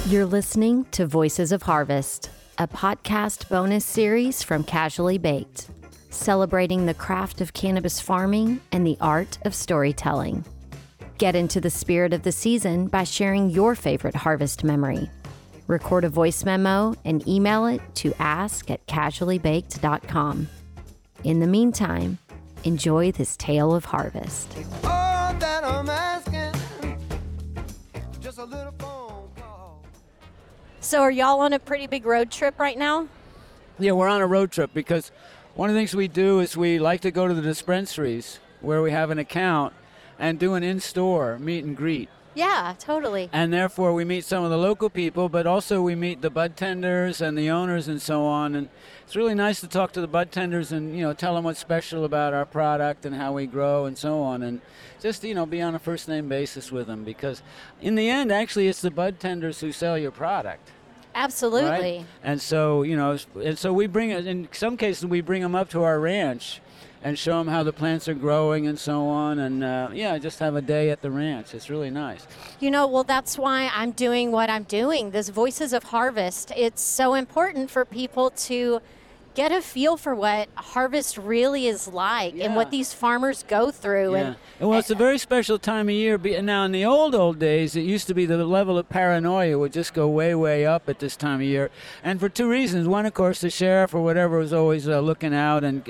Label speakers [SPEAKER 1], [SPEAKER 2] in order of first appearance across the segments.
[SPEAKER 1] You're listening to Voices of Harvest, a podcast bonus series from Casually Baked, celebrating the craft of cannabis farming and the art of storytelling. Get into the spirit of the season by sharing your favorite harvest memory. Record a voice memo and email it to ask@casuallybaked.com. In the meantime, enjoy this tale of harvest.
[SPEAKER 2] All that I'm asking, just a little phone call.
[SPEAKER 3] So are y'all on a pretty big road trip right now?
[SPEAKER 4] Yeah, we're on a road trip because one of the things we do is we like to go to the dispensaries where we have an account and do an in-store meet and greet.
[SPEAKER 3] Yeah, totally.
[SPEAKER 4] And therefore we meet some of the local people, but also we meet the bud tenders and the owners and so on. And it's really nice to talk to the bud tenders and, tell them what's special about our product and how we grow and so on. And just, be on a first name basis with them, because in the end, actually, it's the bud tenders who sell your product.
[SPEAKER 3] Absolutely.
[SPEAKER 4] Right? And so, we bring it, in some cases, we bring them up to our ranch and show them how the plants are growing and so on. And, just have a day at the ranch. It's really nice.
[SPEAKER 3] Well, that's why I'm doing what I'm doing, this Voices of Harvest. It's so important for people to get a feel for what harvest really is like and what these farmers go through.
[SPEAKER 4] Yeah. Well, it's a very special time of year. Now, in the old days, it used to be the level of paranoia would just go way, way up at this time of year. And for two reasons. One, of course, the sheriff or whatever was always looking out, and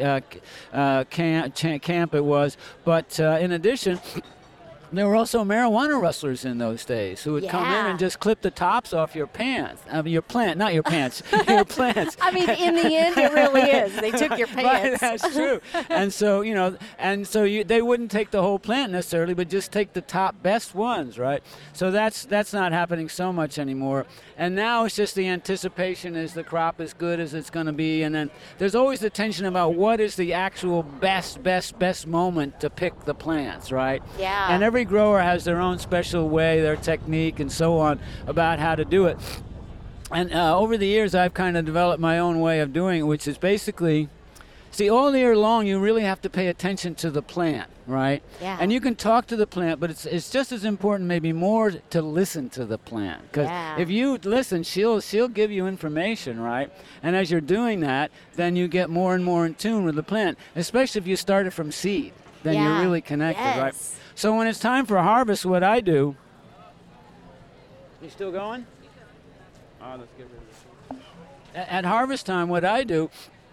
[SPEAKER 4] camp it was. But in addition, there were also marijuana rustlers in those days who would come in and just clip the tops off your pants. Your plant, not your pants, your plants.
[SPEAKER 3] I mean, in the end, it really is. They took your pants.
[SPEAKER 4] Right, that's true. And so, they wouldn't take the whole plant necessarily, but just take the top best ones, right? So that's not happening so much anymore. And now it's just the anticipation is the crop as good as it's going to be. And then there's always the tension about what is the actual best moment to pick the plants, right?
[SPEAKER 3] Yeah.
[SPEAKER 4] And every grower has their own special way, their technique, and so on about how to do it. And over the years, I've kind of developed my own way of doing it, which is basically, all year long, you really have to pay attention to the plant, right?
[SPEAKER 3] Yeah.
[SPEAKER 4] And you can talk to the plant, but it's just as important, maybe more, to listen to the plant. Because if you listen, she'll give you information, right? And as you're doing that, then you get more and more in tune with the plant, especially if you started from seed. Then you're really connected, right? So when it's time for harvest, what I do... You still going? Oh, let's get rid of this. At harvest time, what I do,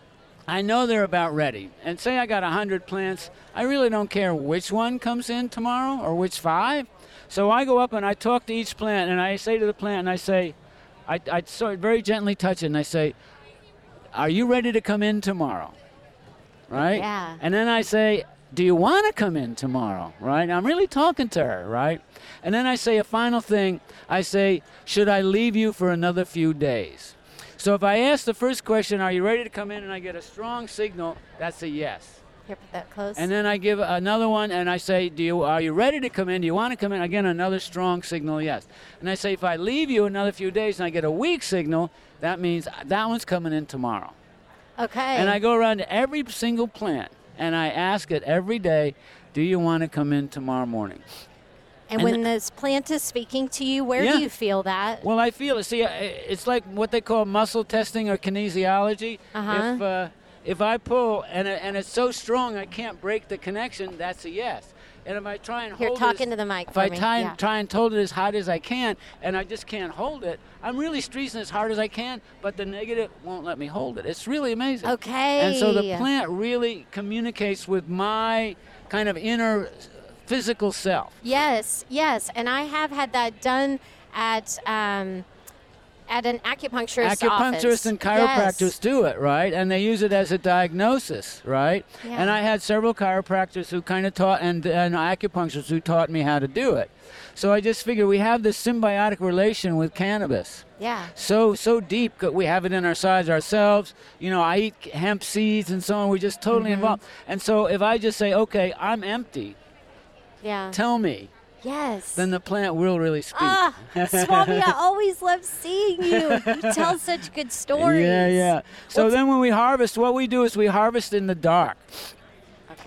[SPEAKER 4] I know they're about ready. And say I got 100 plants, I really don't care which one comes in tomorrow or which 5. So I go up and I talk to each plant, and I say to the plant, and I say, I sort of very gently touch it, and I say, are you ready to come in tomorrow? Right?
[SPEAKER 3] Yeah.
[SPEAKER 4] And then I say, do you want to come in tomorrow, right? I'm really talking to her, right? And then I say a final thing. I say, should I leave you for another few days? So if I ask the first question, are you ready to come in, and I get a strong signal, that's a yes.
[SPEAKER 3] Here, put that close.
[SPEAKER 4] And then I give another one, and I say, are you ready to come in? Do you want to come in? Again, another strong signal, yes. And I say, if I leave you another few days and I get a weak signal, that means that one's coming in tomorrow.
[SPEAKER 3] Okay.
[SPEAKER 4] And I go around to every single plant, and I ask it every day, do you want to come in tomorrow morning?
[SPEAKER 3] And when this plant is speaking to you, where do you feel that?
[SPEAKER 4] Well, I feel it. See, it's like what they call muscle testing or kinesiology.
[SPEAKER 3] Uh-huh.
[SPEAKER 4] If I pull and it's so strong I can't break the connection, that's a yes. And if I try and hold
[SPEAKER 3] You're talking to the mic for me.
[SPEAKER 4] If I try and hold it as hard as I can, and I just can't hold it, I'm really squeezing as hard as I can, but the negative won't let me hold it. It's really amazing.
[SPEAKER 3] Okay.
[SPEAKER 4] And so the plant really communicates with my kind of inner physical self.
[SPEAKER 3] Yes. And I have had that done at an acupuncturist's office.
[SPEAKER 4] Acupuncturists and chiropractors do it, right? And they use it as a diagnosis, right?
[SPEAKER 3] Yeah.
[SPEAKER 4] And I had several chiropractors who kind of taught, and acupuncturists who taught me how to do it. So I just figure we have this symbiotic relation with cannabis.
[SPEAKER 3] Yeah.
[SPEAKER 4] So deep. We have it in our sides ourselves. I eat hemp seeds and so on. We're just totally involved. And so if I just say, okay, I'm empty, tell me.
[SPEAKER 3] Yes.
[SPEAKER 4] Then the plant will really speak.
[SPEAKER 3] Swami, I always love seeing you. You tell such good stories.
[SPEAKER 4] Yeah. So then when we harvest, what we do is we harvest in the dark.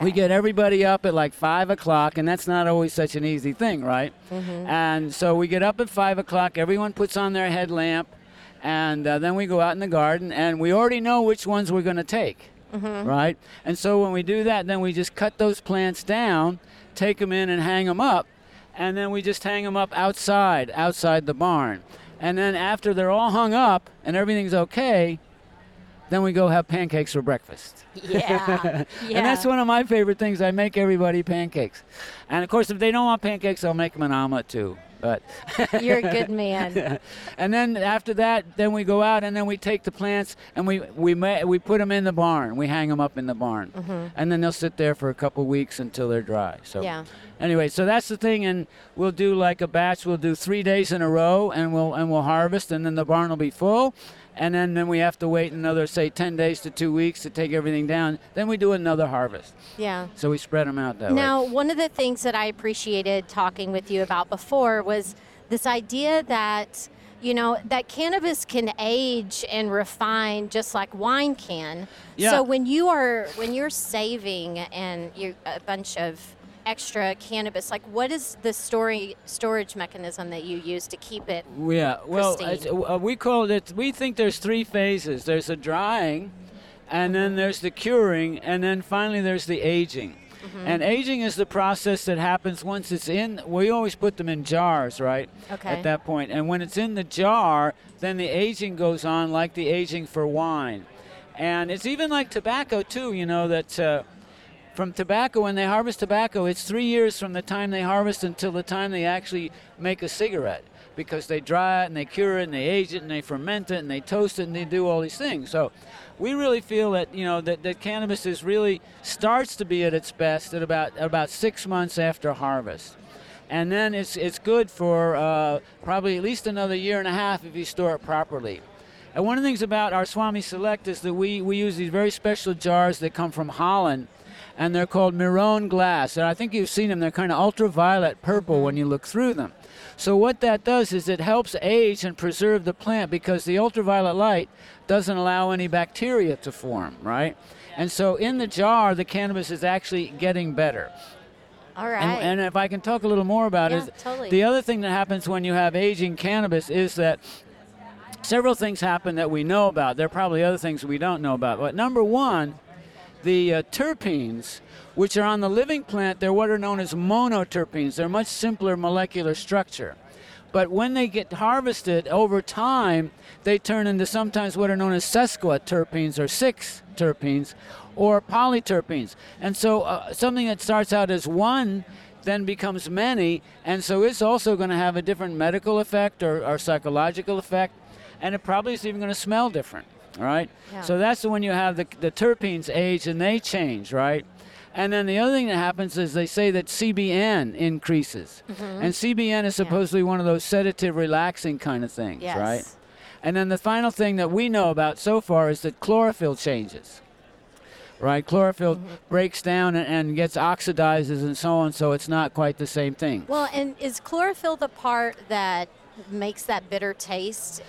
[SPEAKER 4] We get everybody up at like 5 o'clock, and that's not always such an easy thing, right? And so we get up at 5 o'clock, everyone puts on their headlamp, and then we go out in the garden, and we already know which ones we're going to take, right? And so when we do that, then we just cut those plants down, take them in and hang them up, and then we just hang them up outside the barn. And then after they're all hung up and everything's okay, then we go have pancakes for breakfast.
[SPEAKER 3] Yeah.
[SPEAKER 4] And that's one of my favorite things. I make everybody pancakes. And, of course, if they don't want pancakes, I'll make them an omelet, too. But
[SPEAKER 3] You're a good man.
[SPEAKER 4] And then after that, then we go out and then we take the plants and we put them in the barn. We hang them up in the barn. And then they'll sit there for a couple weeks until they're dry. So anyway, so that's the thing. And we'll do like a batch. We'll do 3 days in a row and we'll harvest, and then the barn will be full. And then we have to wait another, say, 10 days to 2 weeks to take everything down. Then we do another harvest.
[SPEAKER 3] Yeah.
[SPEAKER 4] So we spread them out that way.
[SPEAKER 3] Now, one of the things that I appreciated talking with you about before was this idea that, you know, that cannabis can age and refine just like wine can.
[SPEAKER 4] Yeah.
[SPEAKER 3] So when you're saving and a bunch of extra cannabis, like what is the storage mechanism that you use to keep it pristine?
[SPEAKER 4] We call it, we think there's 3 phases. There's the drying, and then there's the curing, and then finally there's the aging. And aging is the process that happens once it's in. We always put them in jars, right?
[SPEAKER 3] Okay.
[SPEAKER 4] At that point. And when it's in the jar, then the aging goes on like the aging for wine. And it's even like tobacco, too, you know, that from tobacco, when they harvest tobacco, it's 3 years from the time they harvest until the time they actually make a cigarette, because they dry it and they cure it and they age it and they ferment it and they toast it and they do all these things. So we really feel that, you know, that cannabis is really starts to be at its best at about 6 months after harvest. And then it's good for probably at least another year and a half if you store it properly. And one of the things about our Swami Select is that we use these very special jars that come from Holland, and they're called Miron glass. And I think you've seen them. They're kind of ultraviolet purple when you look through them. So what that does is it helps age and preserve the plant, because the ultraviolet light doesn't allow any bacteria to form, right? And so in the jar, the cannabis is actually getting better.
[SPEAKER 3] All right.
[SPEAKER 4] And if I can talk a little more about it,
[SPEAKER 3] totally.
[SPEAKER 4] The other thing that happens when you have aging cannabis is that several things happen that we know about. There are probably other things we don't know about. But number one, the terpenes, which are on the living plant, they're what are known as monoterpenes. They're much simpler molecular structure. But when they get harvested over time, they turn into sometimes what are known as sesquiterpenes or 6 terpenes or polyterpenes. And so something that starts out as one then becomes many, and so it's also going to have a different medical effect or psychological effect, and it probably is even going to smell different. All right?
[SPEAKER 3] Yeah.
[SPEAKER 4] So that's when you have the terpenes age and they change, right? And then the other thing that happens is they say that CBN increases. And CBN is supposedly one of those sedative, relaxing kind of things, right? And then the final thing that we know about so far is that chlorophyll changes, right? Chlorophyll breaks down and gets oxidizes and so on, so it's not quite the same thing.
[SPEAKER 3] Well, and is chlorophyll the part that makes that bitter taste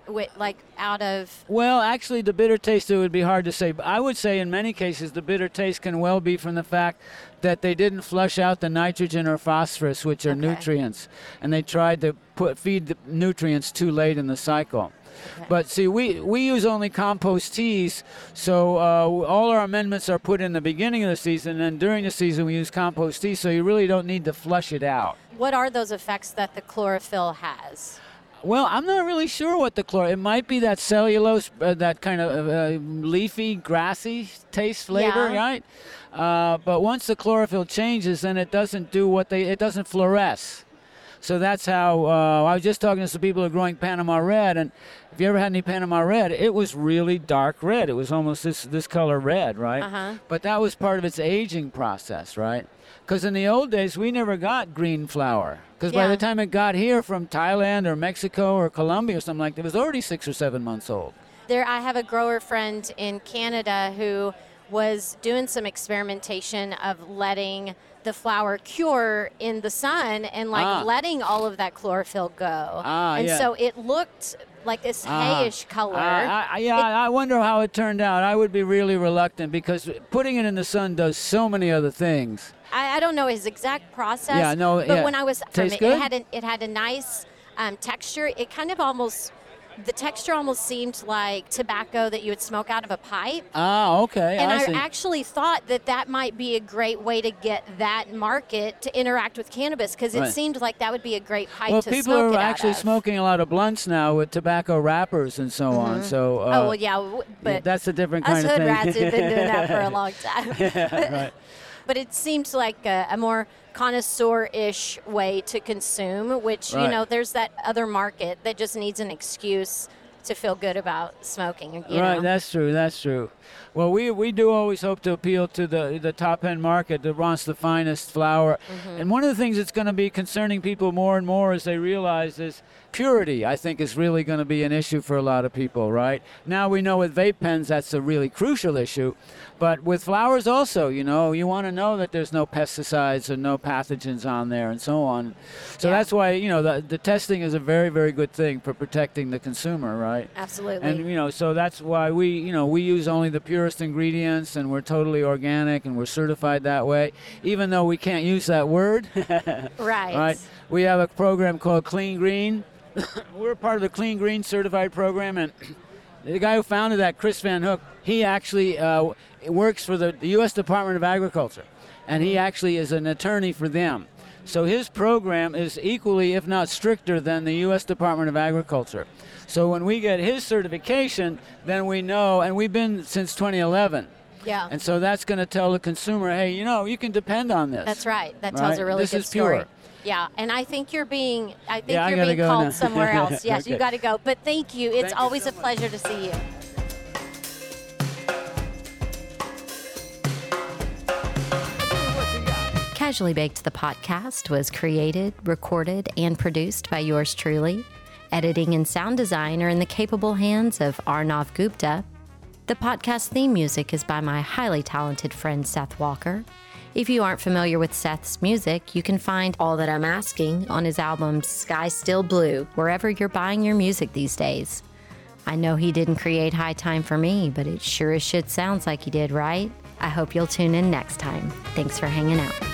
[SPEAKER 3] out of?
[SPEAKER 4] Well, actually, the bitter taste, it would be hard to say. But I would say in many cases the bitter taste can well be from the fact that they didn't flush out the nitrogen or phosphorus, which are nutrients, and they tried to feed the nutrients too late in the cycle. But see, we use only compost teas, so all our amendments are put in the beginning of the season, and during the season we use compost tea, so you really don't need to flush it out.
[SPEAKER 3] What are those effects that the chlorophyll has?
[SPEAKER 4] Well, I'm not really sure what the it might be that cellulose, that kind of leafy, grassy taste flavor, right? But once the chlorophyll changes, then it doesn't do it doesn't fluoresce. So that's how, I was just talking to some people who are growing Panama Red, and if you ever had any Panama Red, it was really dark red. It was almost this color red, right? But that was part of its aging process, right? Because in the old days, we never got green flower. Because by the time it got here from Thailand or Mexico or Colombia or something like that, it was already 6 or 7 months old.
[SPEAKER 3] I have a grower friend in Canada who was doing some experimentation of letting the flower cure in the sun and letting all of that chlorophyll go. So it looked like this hayish color.
[SPEAKER 4] I wonder how it turned out. I would be really reluctant because putting it in the sun does so many other things.
[SPEAKER 3] I don't know his exact process.
[SPEAKER 4] Yeah, no,
[SPEAKER 3] but when I was from
[SPEAKER 4] Tastes good?
[SPEAKER 3] it had a nice texture. It kind of the texture almost seemed like tobacco that you would smoke out of a pipe.
[SPEAKER 4] Okay.
[SPEAKER 3] And I
[SPEAKER 4] see.
[SPEAKER 3] actually thought that might be a great way to get that market to interact with cannabis, because it seemed like that would be a great pipe to smoke it out of.
[SPEAKER 4] Well, people are actually smoking a lot of blunts now with tobacco wrappers and so on. So.
[SPEAKER 3] But
[SPEAKER 4] that's a different kind of
[SPEAKER 3] us
[SPEAKER 4] thing.
[SPEAKER 3] hood rats have been doing that for a long time.
[SPEAKER 4] Yeah, right.
[SPEAKER 3] But it seems like a more connoisseur-ish way to consume, which, there's that other market that just needs an excuse to feel good about smoking. You know?
[SPEAKER 4] That's true. Well, we do always hope to appeal to the top-end market that wants the finest flower. And one of the things that's going to be concerning people more and more as they realize is purity, I think, is really going to be an issue for a lot of people, right? Now we know with vape pens that's a really crucial issue. But with flowers also, you want to know that there's no pesticides and no pathogens on there and so on. So that's why, the testing is a very, very good thing for protecting the consumer, right?
[SPEAKER 3] Absolutely.
[SPEAKER 4] And, so that's why we use only the purest ingredients, and we're totally organic, and we're certified that way, even though we can't use that word.
[SPEAKER 3] Right.
[SPEAKER 4] We have a program called Clean Green. We're part of the Clean Green certified program, and the guy who founded that, Chris Van Hook, he actually works for the U.S. Department of Agriculture, and he actually is an attorney for them. So his program is equally, if not stricter, than the U.S. Department of Agriculture. So when we get his certification, then we know, and we've been since 2011.
[SPEAKER 3] Yeah.
[SPEAKER 4] And so that's going to tell the consumer, hey, you can depend on this.
[SPEAKER 3] That's right. That tells a really
[SPEAKER 4] this
[SPEAKER 3] good
[SPEAKER 4] is pure.
[SPEAKER 3] story. Yeah, and I think you're being called
[SPEAKER 4] now.
[SPEAKER 3] somewhere else. Yes,
[SPEAKER 4] Okay.
[SPEAKER 3] you got to go. But thank you. It's
[SPEAKER 4] Thank you
[SPEAKER 3] always
[SPEAKER 4] so
[SPEAKER 3] a pleasure to see you.
[SPEAKER 1] Casually Baked, the podcast, was created, recorded, and produced by yours truly. Editing and sound design are in the capable hands of Arnav Gupta. The podcast theme music is by my highly talented friend Seth Walker. If you aren't familiar with Seth's music, you can find All That I'm Asking on his album Sky Still Blue, wherever you're buying your music these days. I know he didn't create High Time for me, but it sure as shit sounds like he did, right? I hope you'll tune in next time. Thanks for hanging out.